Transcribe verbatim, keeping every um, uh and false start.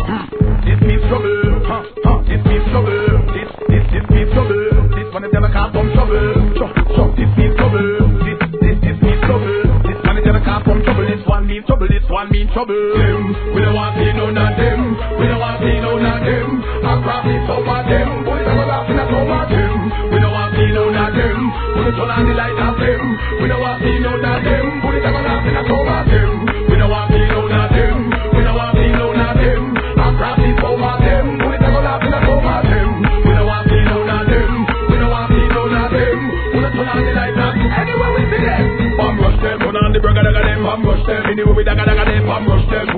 This means trouble. Huh, huh, this means trouble. This, this, this means trouble. This one is gonna cause some trouble. So, so, this means trouble. This, this, this means trouble. This one is gonna cause some trouble. This one means trouble. This one means trouble. Them, we don't want to see none of them. We don't want to see none of them. I probably some of them. Boys are gonna laugh in a some of them. We don't want to see none of them. We don't turn on the light of them. We don't want to see none of them. Boys are gonna laugh in a some of them. We don't want to see none of them. We don't want to see none of them. I probably some of them. Boys are gonna laugh in a some of them. We don't want to see none of them. We don't want to see none of them. We don't turn on the light of them. Anyway we see them. Bomb rush them. Turn on the burger, daga them. Bomb rush them. Anyway we daga daga them. Bomb rush them.